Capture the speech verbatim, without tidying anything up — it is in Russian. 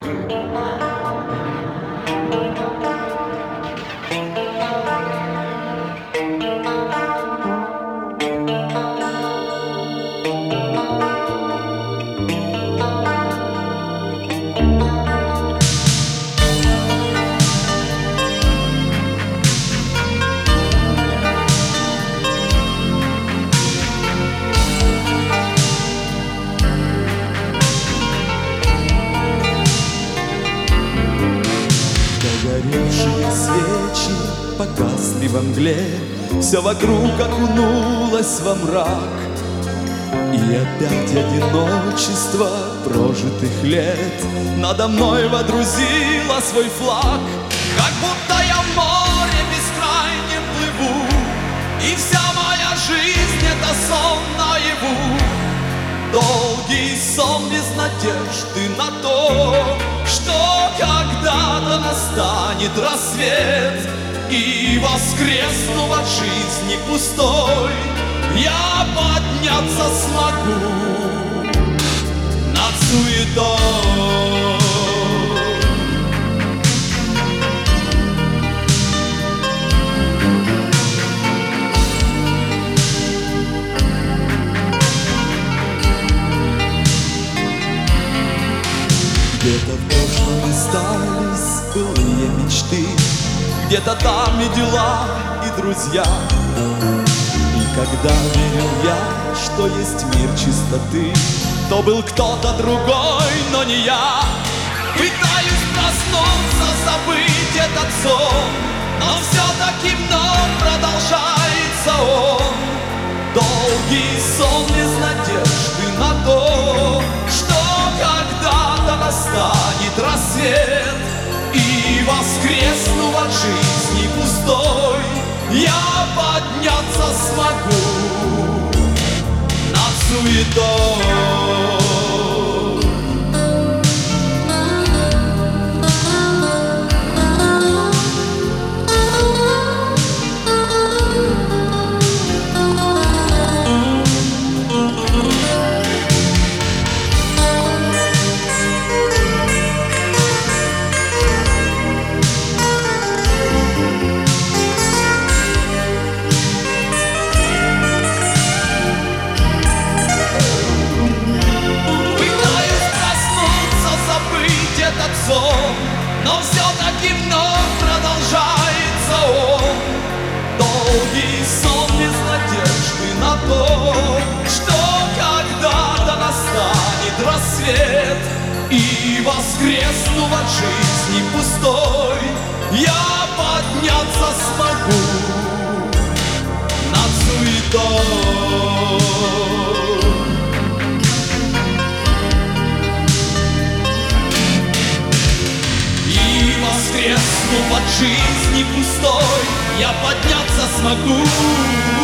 Догоревшие свечи погасли во мгле, все вокруг окунулось во мрак. И опять одиночество прожитых лет надо мной водрузило свой флаг. Как будто я в море бескрайнем плыву, и вся моя жизнь — это сон наяву. Долгий сон без надежды на то, что когда-то настанет рассвет, и воскресну от жизни пустой я подняться смогу над суетой. Где-то в прошлом остались былые мечты, где-то там и дела, и друзья. И когда верил я, что есть мир чистоты, то был кто-то другой, но не я. Пытаюсь проснуться, забыть этот сон, но все-таки вновь продолжается он. Долгий сон без надежды на то, что когда-то настанет рассвет, и воскресну от жизни пустой я подняться смогу над суетой. Но все-таки вновь продолжается он. Долгий сон без надежды на то, что когда-то настанет рассвет, и воскресну от жизни пустой я подняться смогу над суетой. Воскресну от жизни пустой я подняться смогу